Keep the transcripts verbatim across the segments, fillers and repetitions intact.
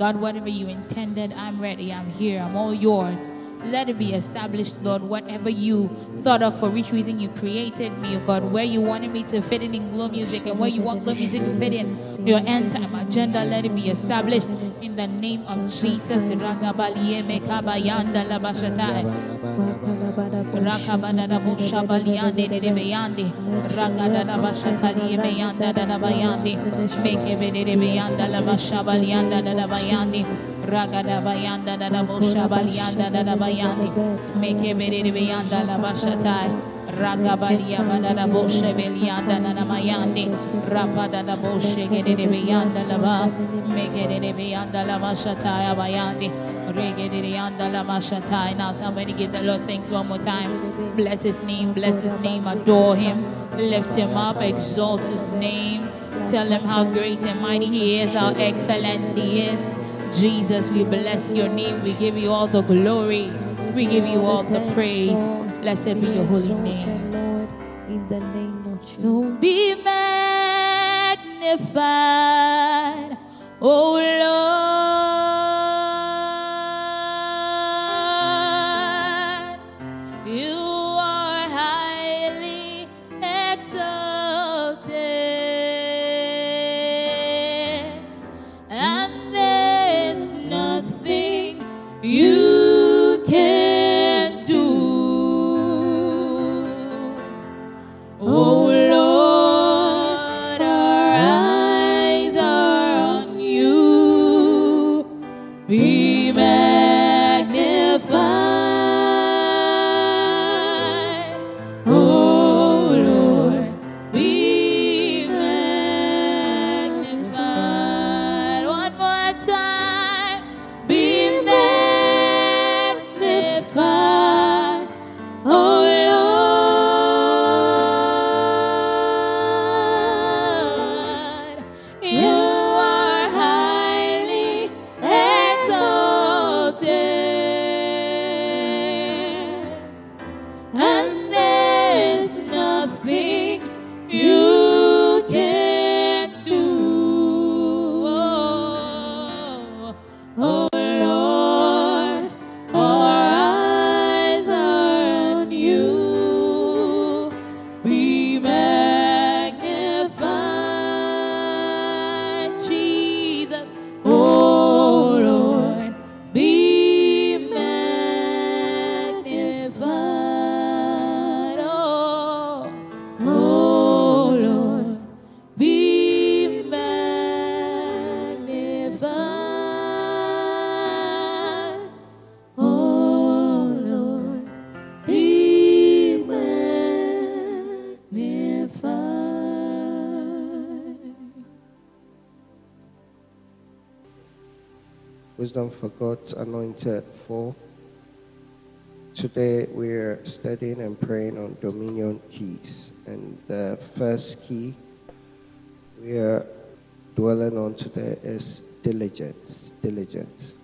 God, whatever you intended, I'm ready. I'm here. I'm all yours. Let it be established, Lord, whatever you thought of, for which reason you created me, oh God, where you wanted me to fit in in Glow Music and where you want Glow Music to fit in your end time agenda, let it be established in the name of Jesus. Ragabaliyeme kabayanda labashatai. Rakabada boshabaliande de beyande. Ragada bashataliyeme yanda da bayande. Mekebede de beyanda labashabalianda da bayande. Ragada bayanda da boshabalianda da bayande. Make bere beyanda la bashatai. Ragabalia badada boshe belianda na namayandi. Rapada da boshe gede beyanda la ba. Make it beyanda la bashatai abayandi. Regede yanda la bashatai. Now somebody give the Lord thanks one more time. Bless his name, bless his name, adore him, lift him up, exalt his name. Tell him how great and mighty he is, how excellent he is. Jesus, we bless your name. We give you all the glory. We give you all the praise. Blessed be your holy name. Lord, in the name of Jesus. So be magnified, oh Lord. You are highly exalted. And there's nothing you can't do. Oh Lord, our eyes are on you. Be magnified. Oh Lord, be magnified. One more time. Be magnified. Oh Lord, you are highly exalted, and there's nothing you can't do. Oh, oh Lord, our eyes are on you. Be magnified, Jesus. Oh Lord, be magnified. Oh, oh Lord, be magnified. Oh Lord, be magnified. Wisdom for God's Anointed four. Today we're studying and praying on dominion keys. And the first key we are dwelling on today is diligence. Diligence.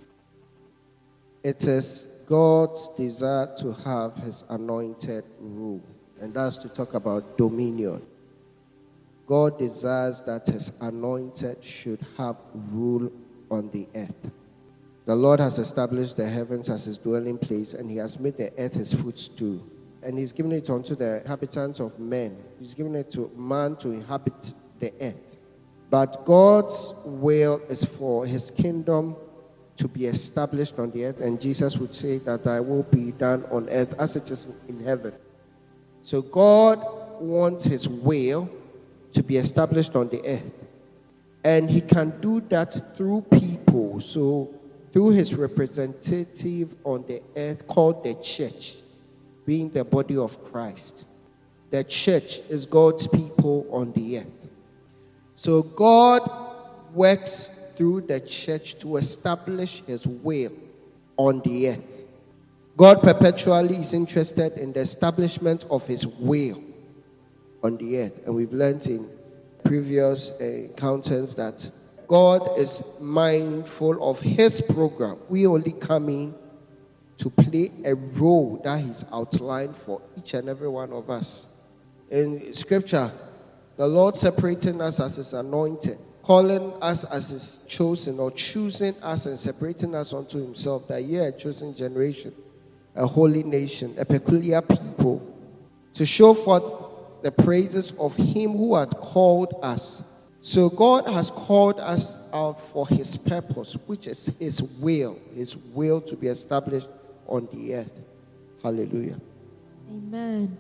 It is God's desire to have his anointed rule. And that's to talk about dominion. God desires that his anointed should have rule on the earth. The Lord has established the heavens as his dwelling place, and he has made the earth his footstool. And he's given it unto the inhabitants of men. He's given it to man to inhabit the earth. But God's will is for his kingdom to be established on the earth, and Jesus would say that thy will be done on earth as it is in heaven. So God wants his will to be established on the earth. And he can do that through people. So through his representative on the earth called the church, being the body of Christ. The church is God's people on the earth. So God works through the church to establish his will on the earth. God perpetually is interested in the establishment of his will on the earth. And we've learned in previous encounters that God is mindful of his program. We only come in to play a role that he's outlined for each and every one of us. In scripture, the Lord separating us as his anointed, calling us as his chosen, or choosing us and separating us unto himself, that ye are a chosen generation, a holy nation, a peculiar people, to show forth the praises of him who had called us. So God has called us out for his purpose, which is his will, his will to be established on the earth. Hallelujah. Amen.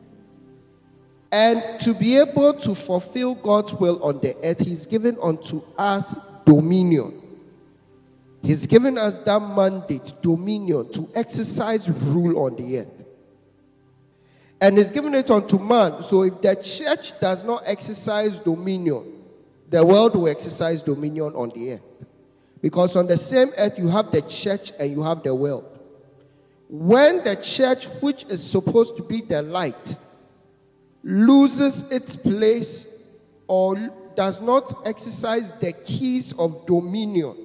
And to be able to fulfill God's will on the earth, he's given unto us dominion. He's given us that mandate, dominion, to exercise rule on the earth. And he's given it unto man. So if the church does not exercise dominion, the world will exercise dominion on the earth. Because on the same earth, you have the church and you have the world. When the church, which is supposed to be the light, loses its place or does not exercise the keys of dominion,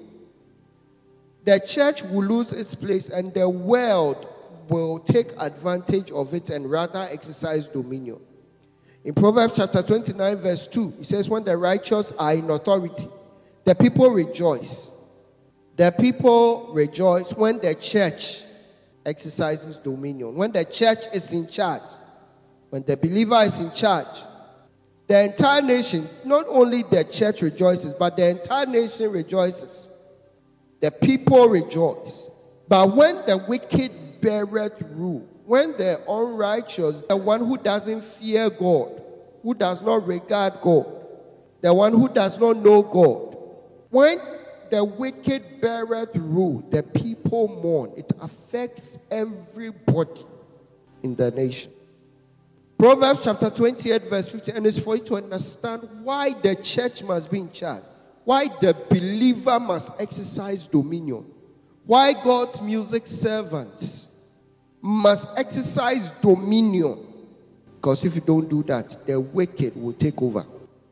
the church will lose its place and the world will take advantage of it and rather exercise dominion. In Proverbs chapter twenty-nine verse two, it says, when the righteous are in authority, the people rejoice. The people rejoice when the church exercises dominion. When the church is in charge, when the believer is in charge, the entire nation, not only the church rejoices, but the entire nation rejoices. The people rejoice. But when the wicked beareth rule, when the unrighteous, the one who doesn't fear God, who does not regard God, the one who does not know God, when the wicked beareth rule, the people mourn. It affects everybody in the nation. Proverbs chapter twenty-eight verse fifteen, and it's for you to understand why the church must be in charge, why the believer must exercise dominion, why God's music servants must exercise dominion. Because if you don't do that, the wicked will take over.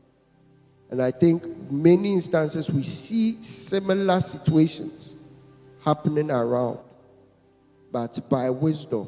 And I think many instances we see similar situations happening around. But by wisdom,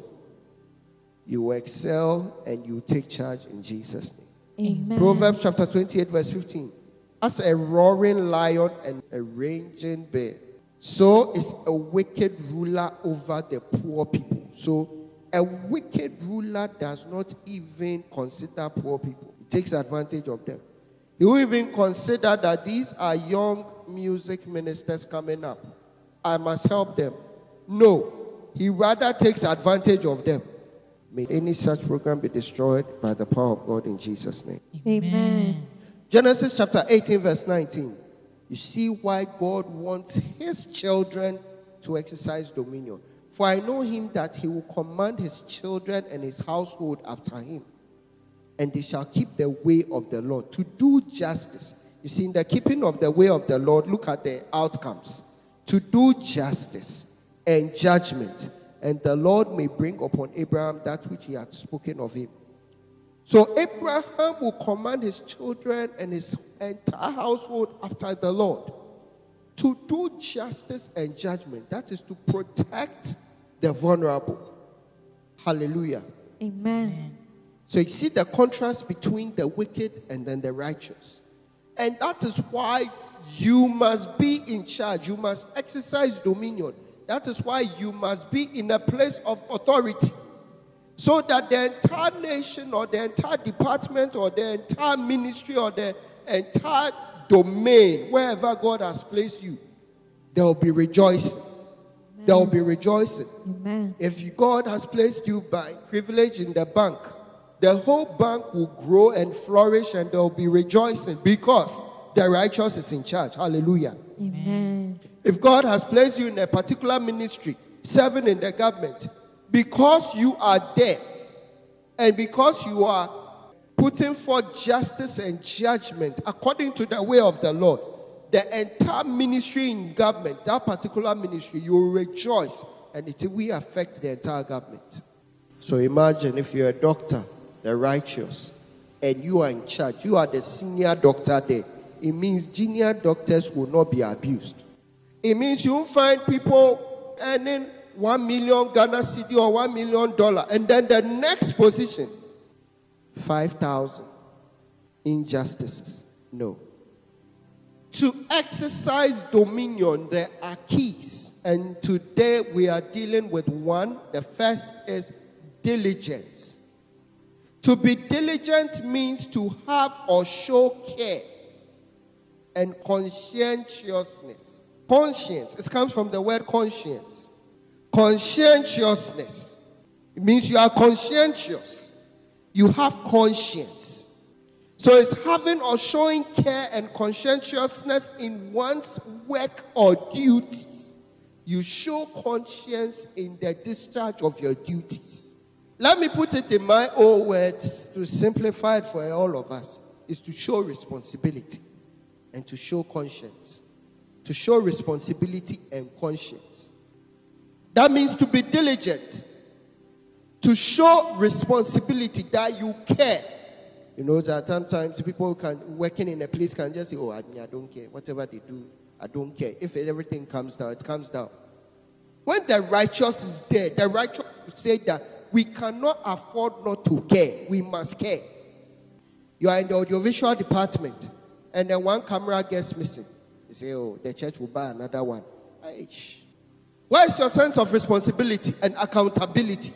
you will excel and you take charge in Jesus' name. Amen. Proverbs chapter twenty-eight verse fifteen. As a roaring lion and a raging bear, so is a wicked ruler over the poor people. So a wicked ruler does not even consider poor people. He takes advantage of them. He will even consider that these are young music ministers coming up. I must help them. No, he rather takes advantage of them. May any such program be destroyed by the power of God in Jesus' name. Amen. Genesis chapter eighteen verse nineteen. You see why God wants his children to exercise dominion. For I know him that he will command his children and his household after him, and they shall keep the way of the Lord, to do justice. You see, in the keeping of the way of the Lord, look at the outcomes. To do justice and judgment, and the Lord may bring upon Abraham that which he had spoken of him. So Abraham will command his children and his entire household after the Lord to do justice and judgment. That is to protect the vulnerable. Hallelujah. Amen. So you see the contrast between the wicked and then the righteous. And that is why you must be in charge. You must exercise dominion. That is why you must be in a place of authority. So that the entire nation or the entire department or the entire ministry or the entire domain, wherever God has placed you, there will be rejoicing. Amen. There will be rejoicing. Amen. If God has placed you by privilege in the bank, the whole bank will grow and flourish and there will be rejoicing because the righteous is in charge. Hallelujah. Amen. If God has placed you in a particular ministry, serving in the government, because you are there and because you are putting forth justice and judgment according to the way of the Lord, the entire ministry in government, that particular ministry, you will rejoice and it will affect the entire government. So imagine if you're a doctor, the righteous, and you are in charge, you are the senior doctor there. It means junior doctors will not be abused. It means you won't find people earning one million Ghana cedi or one million dollar, and then the next position, five thousand injustices. No. To exercise dominion, there are keys. And today we are dealing with one. The first is diligence. To be diligent means to have or show care and conscientiousness. Conscience, it comes from the word conscience. Conscientiousness. It means you are conscientious. You have conscience. So it's having or showing care and conscientiousness in one's work or duties. You show conscience in the discharge of your duties. Let me put it in my own words to simplify it for all of us. Is to show responsibility and to show conscience. To show responsibility and conscience. That means to be diligent. To show responsibility that you care. You know that sometimes people can working in a place can just say, oh, I, I don't care. Whatever they do, I don't care. If everything comes down, it comes down. When the righteous is there, the righteous will say that we cannot afford not to care. We must care. You are in the audiovisual department, and then one camera gets missing. You say, oh, the church will buy another one. Aish. Where is your sense of responsibility and accountability?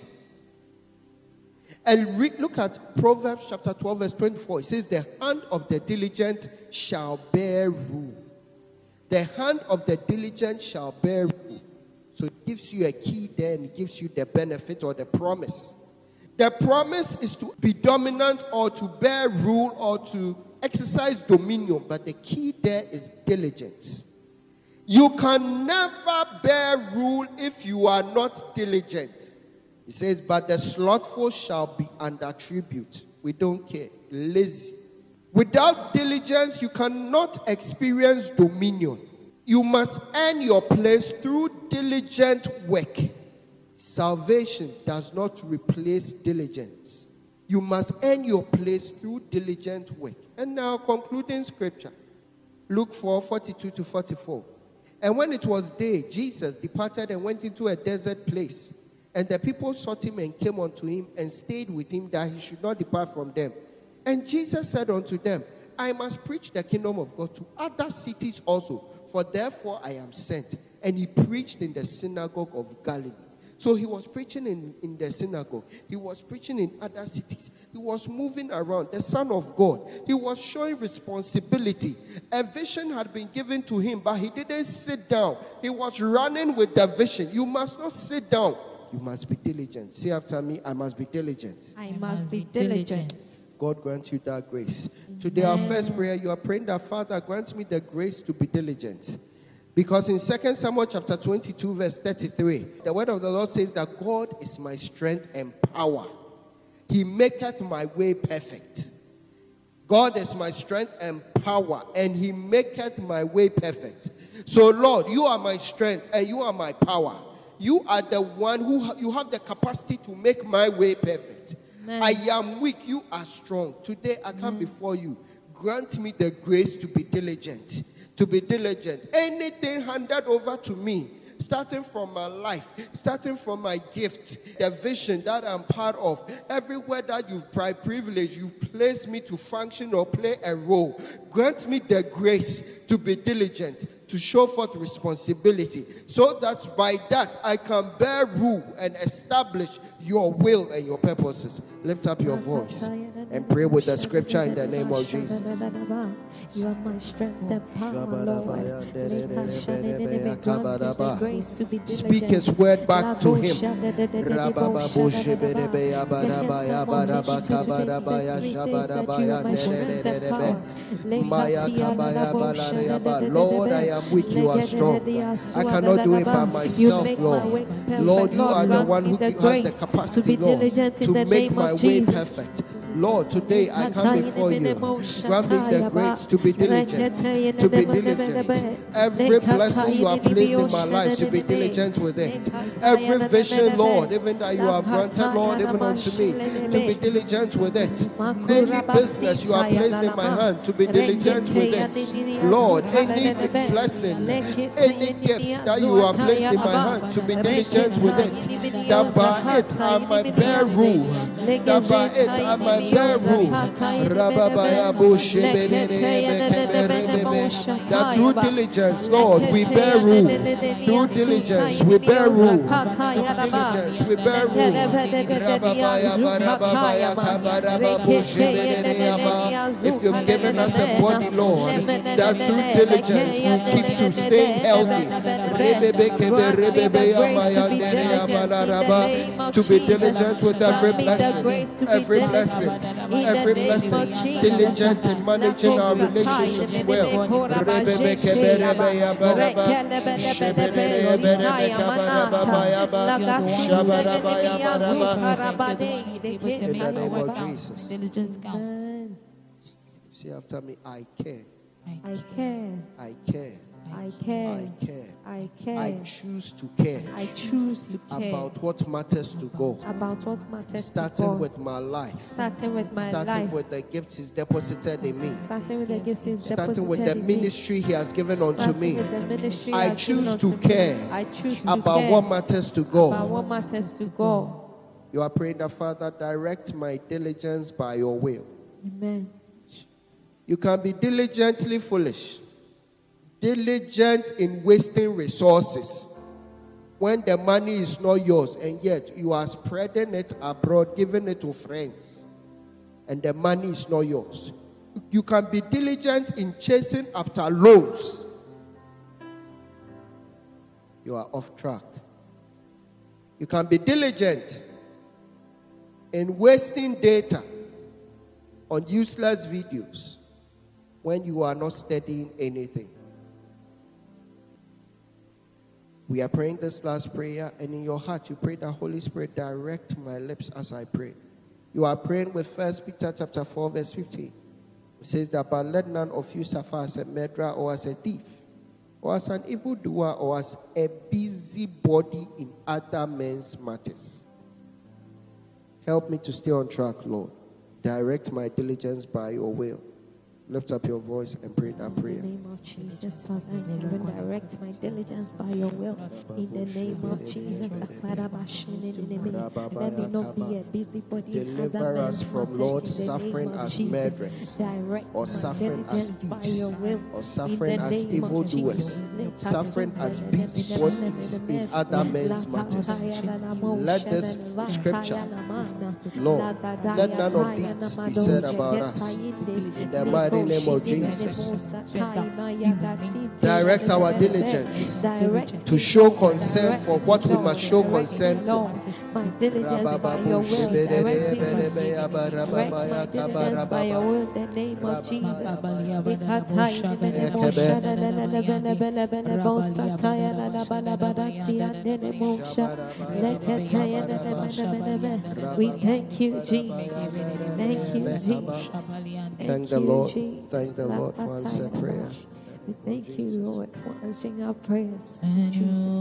And re- look at Proverbs chapter twelve, verse twenty-four. It says, the hand of the diligent shall bear rule. The hand of the diligent shall bear rule. So it gives you a key there and it gives you the benefit or the promise. The promise is to be dominant or to bear rule or to exercise dominion. But the key there is diligence. You can never bear rule if you are not diligent. It says, but the slothful shall be under tribute. We don't care. Lazy. Without diligence, you cannot experience dominion. You must earn your place through diligent work. Salvation does not replace diligence. You must earn your place through diligent work. And now, concluding scripture. Luke four, forty-two to forty-four. And when it was day, Jesus departed and went into a desert place. And the people sought him and came unto him and stayed with him that he should not depart from them. And Jesus said unto them, I must preach the kingdom of God to other cities also, for therefore I am sent. And he preached in the synagogue of Galilee. So he was preaching in, in the synagogue. He was preaching in other cities. He was moving around. The Son of God. He was showing responsibility. A vision had been given to him, but he didn't sit down. He was running with the vision. You must not sit down. You must be diligent. Say after me, I must be diligent. I must be diligent. God grant you that grace. Today, our first prayer, you are praying that, Father, grant me the grace to be diligent. Because in Second Samuel chapter twenty-two, verse thirty-three, the word of the Lord says that God is my strength and power. He maketh my way perfect. God is my strength and power, and he maketh my way perfect. So, Lord, you are my strength and you are my power. You are the one who ha- you have the capacity to make my way perfect. Amen. I am weak, you are strong. Today I come mm. before you. Grant me the grace to be diligent. To be diligent. Anything handed over to me, starting from my life, starting from my gift, the vision that I'm part of, everywhere that you've privileged, you've placed me to function or play a role. Grant me the grace to be diligent, to show forth responsibility, so that by that I can bear rule and establish your will and your purposes. Lift up your voice and pray with the scripture in the name of Jesus. You are my strength and power, Lord. Speak his word back to him. Lord, I am weak, you are strong. I cannot do it by myself, Lord. Lord, you are the one who has the capacity, Lord, to make my way perfect. Lord, today I come before you. Grant me the grace to be diligent, to be diligent. Every blessing you have placed in my life, to be diligent with it. Every vision, Lord, even that you have granted, Lord, even unto me, to be diligent with it. Any business you have placed in my hand, to be diligent with it. Lord, any blessing, any gift that you have placed in my hand, to be diligent with it. That by it I might bear rule. That by it I might we bear rule. Rababaya that through diligence, Lord, we bear rule. Through diligence, we bear rule. Diligence, we bear rule. If you've given us a body, Lord, that through diligence will keep to stay healthy. To be diligent with every blessing, every blessing, every blessing, diligent in managing our relationships well. In the name of Jesus. Say after me, I care. I care. I care. I care. I care. I care. I choose to care. I choose to care About what matters to go. about what matters Starting to God. with my life. Starting with my Starting life. with the gifts He's deposited in me. Starting with the gifts He's Starting with the deposited in me. ministry He has given unto Starting me. with the ministry I He has given choose unto to me. care I choose to about care what matters to about go. what matters to God. You are praying that, Father, direct my diligence by your will. Amen. You can be diligently foolish, diligent in wasting resources when the money is not yours, and yet you are spreading it abroad, giving it to friends, and the money is not yours. You can be diligent in chasing after loans. You are off track. You can be diligent in wasting data on useless videos when you are not studying anything. We are praying this last prayer, and in your heart you pray that Holy Spirit direct my lips as I pray. You are praying with First Peter chapter four verse fifteen. It says that, but let none of you suffer as a murderer or as a thief or as an evildoer or as a busybody in other men's matters. Help me to stay on track, Lord. Direct my diligence by your will. Lift up your voice and pray that prayer. In the name of Jesus, Father, and direct my diligence by your will. In the name of Jesus, let me not be a busybody. Deliver us from, Lord, suffering as murderers, direct or suffering as by your thieves, will. or suffering as evildoers, suffering as busybodies in other men's matters. Let this scripture, Lord, let none of these be said about us. In the mighty name of Jesus. Direct our diligence to show concern for what we must show concern for. My diligence by your will. Direct my diligence by your will. In the name of Jesus. We thank you, Jesus. Thank you, Jesus. Thank the Lord. Thank the Lord for answering prayer. We thank you, Lord, for answering our prayers. In Jesus.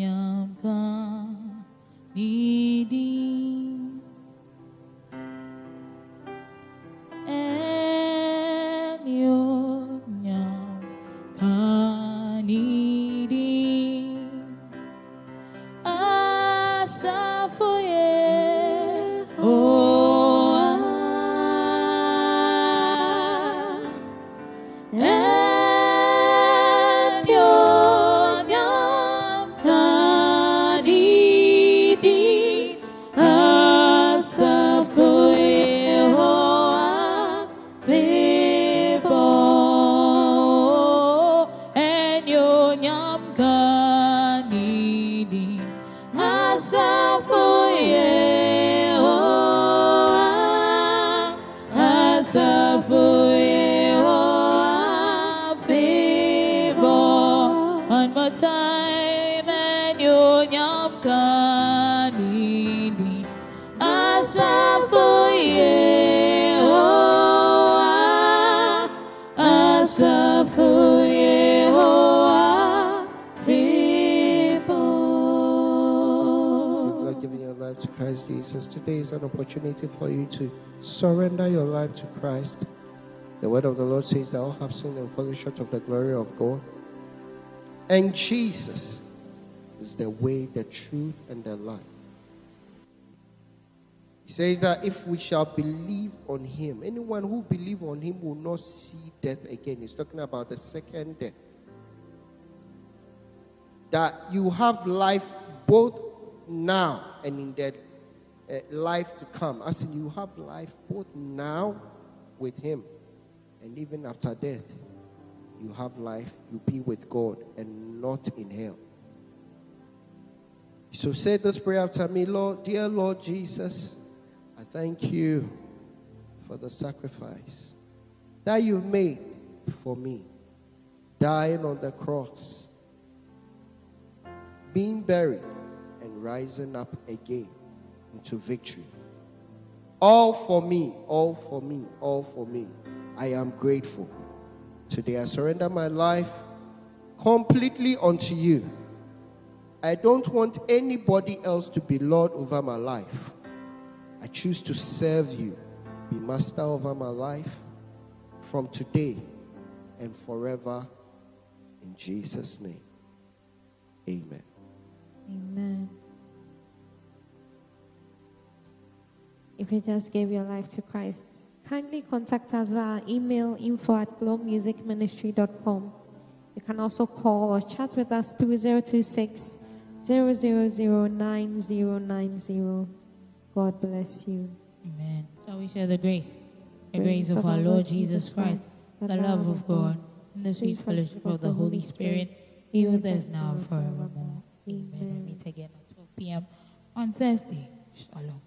Jesus, today is an opportunity for you to surrender your life to Christ. The word of the Lord says that all have sinned and fallen short of the glory of God. And Jesus is the way, the truth, and the life. He says that if we shall believe on him, anyone who believes on him will not see death again. He's talking about the second death. That you have life both now and in the uh, life to come. As in, you have life both now with him and even after death. You have life, you be with God and not in hell. So say this prayer after me. Lord, dear Lord Jesus, I thank you for the sacrifice that you've made for me, dying on the cross, being buried, and rising up again into victory. All for me, all for me, all for me. I am grateful. Today I surrender my life completely unto you. I don't want anybody else to be Lord over my life. I choose to serve you, be master over my life from today and forever. In Jesus' name, amen. Amen. If you just gave your life to Christ, kindly contact us via email info at glowmusicministry dot com. You can also call or chat with us through zero two six, zero zero zero, nine zero nine zero. God bless you. Amen. Shall we share the grace? The grace of our Lord Jesus Christ, the love of God, and the sweet fellowship of the Holy Spirit be with us now and forevermore. Amen. We'll meet again at twelve p.m. on Thursday. Shalom.